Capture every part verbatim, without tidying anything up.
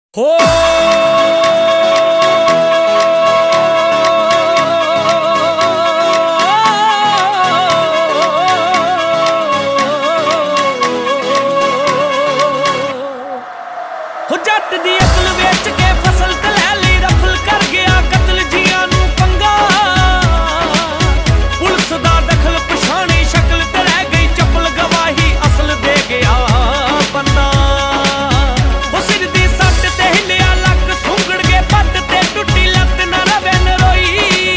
ਹੋ ਜੱਟ ਦੀ ਅਕਲ ਵੇਚ ਕੇ ਫਸਲ ਤੇ ਲੈ ਲਈ ਰਫਲ ਕਰ ਗਿਆ ਕਤਲ ਜੀਆਂ ਨੂੰ ਪੰਗਾ ਪੁਲਿਸ ਦਾ ਦਖਲ ਪਛਾਣੀ ਸ਼ਕਲ ਤੇ ਰਹਿ ਗਈ ਚੱਪਲ ਗਵਾਹੀ ਅਸਲ ਦੇ ਗਿਆ ਬੰਦਾ ਉਹ ਸਿਰ ਦੀ ਸੱਟ ਤੇ ਹਿੱਲਿਆ ਲੱਕ ਸੁੰਗੜ ਕੇ ਪੱਟ ਤੇ ਟੁੱਟੀ ਲੱਤ ਨਾ ਰਵੇ ਨਰੋਈ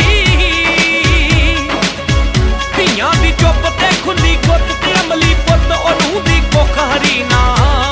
ਧੀਆਂ ਦੀ ਚੁੱਪ ਤੇ ਖੁੱਲੀ ਗੁੱਤ ਤੇ ਅਮਲੀ ਪੁੱਤ ਉਹਨੂੰ ਦੀ ਕੁੱਖ ਹਰੀ ਨਾ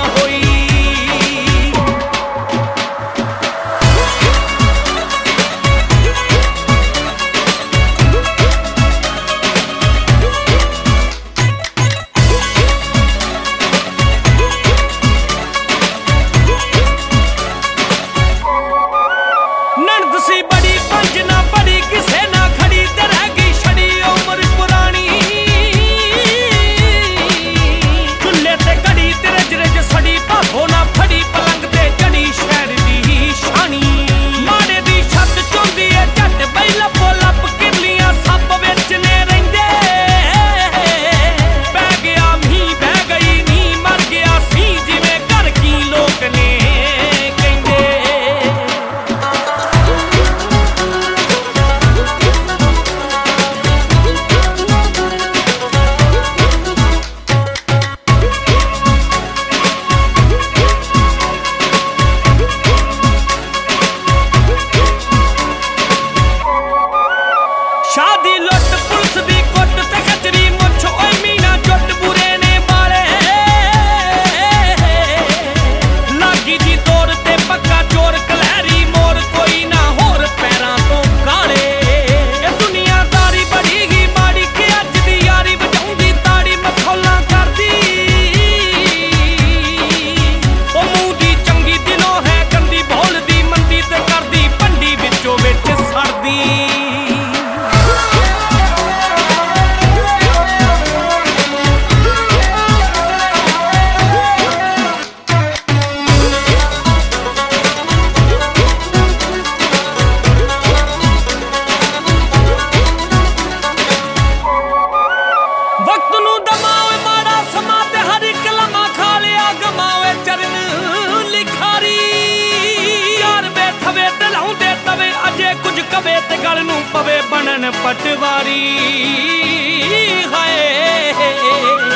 बड़ी पंज ना बड़ी किसे ना खड़ी ते रह गई छड़ी उम्र पुरानी चुल्हे ते कड़ी ते रज रज सड़ी भागो ना फड़ी पलंग ते चढ़ी शहर दी शानी माड़े दी छत चोंदी है झट बई लपो लप किरलियां सप विच ने रहिंदे बह गया मी बह गई नी मर गया सी जिवें घर की लोक ने शादी लुट पुलिस दी कुट ते खचरी मुछ ओए मीना जुट बुरे ने बाले लागी जी तोड़ ते पक्का चोर कलहरी मोर कोई ना होर पैरां तो काले ए दुनियादारी बड़ी ही माड़ी कि अज दी यारी वजाउंदी ताड़ी मखौला करदी ओ मूंह दी चंगी दिलों है गंदी बोलदी मंदी ते करदी पंडी विचों विच सड़दी वक्त नू दमावे माड़ा समा ते हर एक लम्हा खा लिया गमावे चरण लिखारी यार बेथवे ते लाउंदे तवे अजे कुछ कवे ते गल नू पवे बनन पटवारी हाय